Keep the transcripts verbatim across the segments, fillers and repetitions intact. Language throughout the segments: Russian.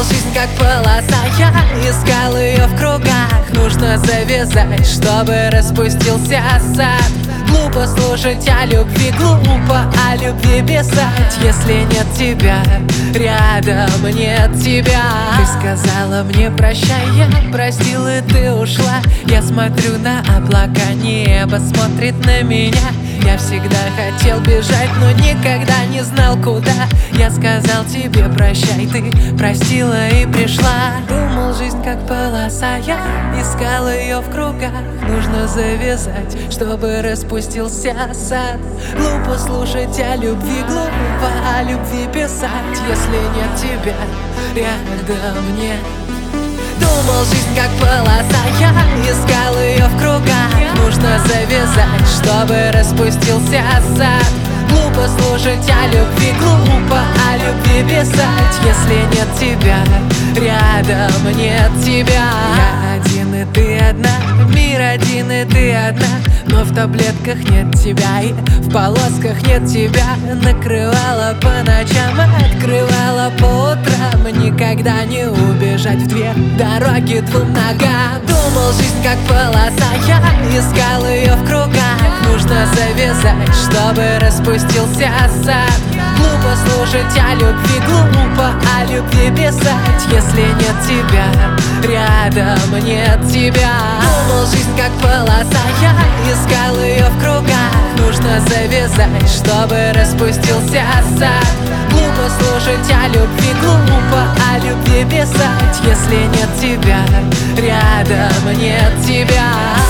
жизнь как полоса, я искал ее в кругах. Нужно завязать, чтобы распустился сад. Глупо слушать о любви, глупо о любви писать, если нет тебя, рядом нет тебя. Ты сказала мне прощай, я простил и ты ушла. Я смотрю на облака, небо смотрит на меня. Я всегда хотел бежать, но никогда не знал куда. Я сказал тебе прощай, ты простила и пришла. Думал, жизнь как полоса, я искал ее в кругах. Нужно завязать, чтобы распустился сад. Глупо слушать о любви, глупо о любви писать, если нет тебя, рядом нет. Думал, жизнь как полоса, я искал ее в кругах. Нужно завязать, чтобы распустился сад. Глупо слушать о любви, глупо о любви писать, если нет тебя, рядом нет тебя. Я один и ты одна, мир один и ты одна. Но в таблетках нет тебя и в полосках нет тебя. Накрывала по ночам, открывала по утрам. Никогда не убежать в две дороги двум ногам. Думал, жизнь как полоса, я искал ее в кругах. Нужно завязать, чтобы распустился сад. Глупо слушать о любви, глупо о любви писать, если нет тебя, рядом нет тебя. Думал, жизнь как полоса, я искал ее в кругах. Нужно завязать, чтобы распустился сад. Глупо слушать о любви, глупо о любви писать, если нет тебя, рядом нет тебя.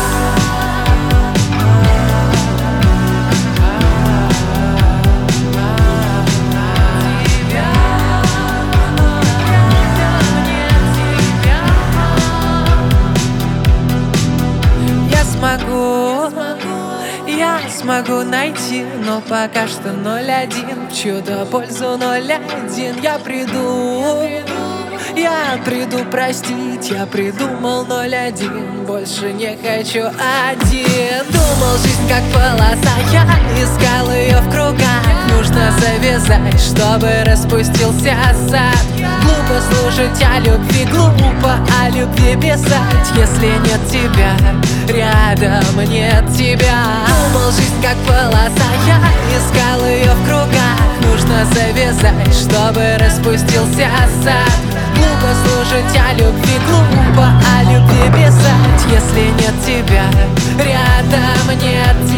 Я смогу найти, но пока что ноль один. В чью-то пользу ноль один. Я приду, я приду простить. Я придумал ноль один, больше не хочу один. Думал, жизнь как полоса, я искал ее в кругах. Нужно завязать, чтобы распустился сад. Глупо слушать о любви, глупо о любви писать, если нет тебя, рядом нет тебя. Думал, жизнь как полоса, я искал ее в кругах. Нужно завязать, чтобы распустился сад. Глупо слушать о любви, глупо о любви писать, если нет тебя, рядом нет тебя.